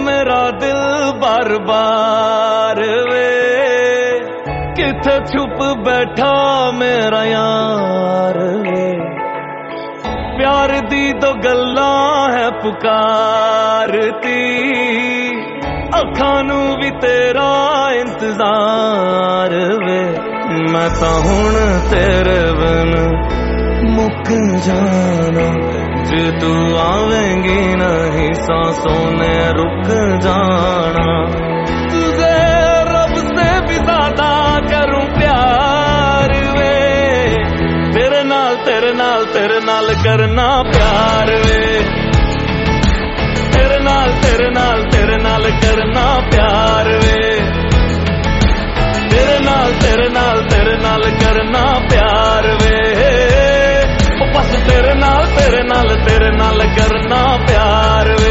मेरा दिल बार बार वे, किथे छुप बैठा मेरा यार वे। प्यार दी तो गल्लां है पुकारती, अखां नू भी तेरा इंतजार वे। मैं तां हुण तेरे बिन मुक जाना, जे तू आवेंगी नहीं सांसों ने रुक जाना। तुझे रब से भी ज्यादा करूं प्यार वे, तेरे नाल तेरे नाल तेरे नाल करना प्यार वे। तेरे नाल तेरे नाल तेरे नाल करना प्यार वे, तेरे नाल तेरे नाल तेरे नाल करना प्यार वे। बस तेरे नाल करना प्यार वे।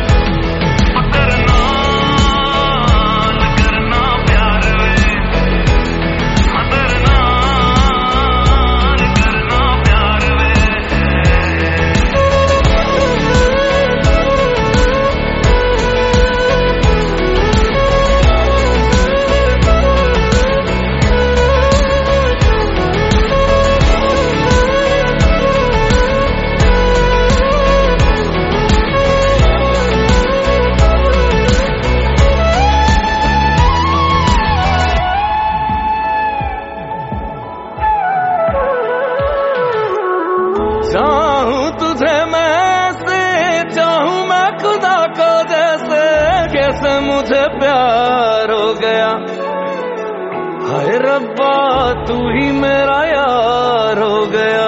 चाहूं तुझे मैं से चाहूं मैं खुदा को जैसे, कैसे मुझे प्यार हो गया। हाय रब्बा तू ही मेरा यार हो गया।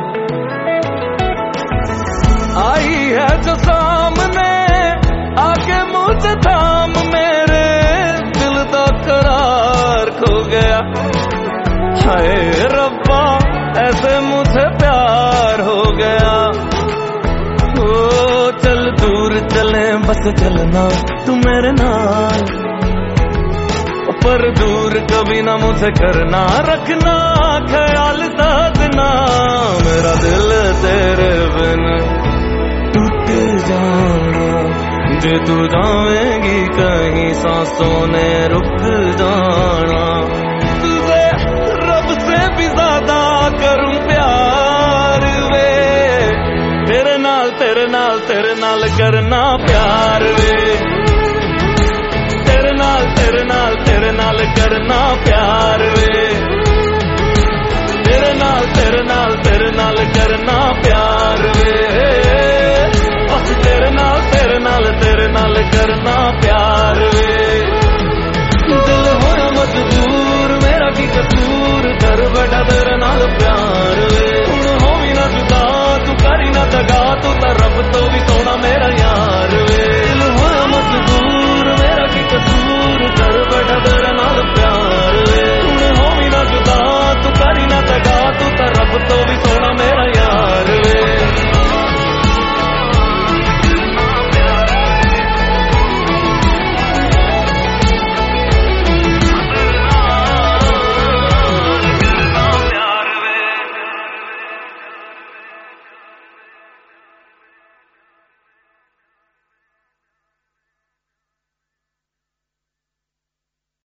आई है जो सामने आके मुझे थाम, मेरे दिल दा करार खो गया। हाय रब्बा ऐसे मुझे प्यार हो गया। ओ चल दूर चले बस चलना तू मेरे नाल, पर दूर कभी ना मुझे करना, रखना ख्याल साधना। मेरा दिल तेरे बिन टूट जाना, जे तू जावेंगी कहीं सांसों ने रुक जाना। तुझे रब से भी ज्यादा करूं प्यार वे, तेरे नाल करना प्यार वे।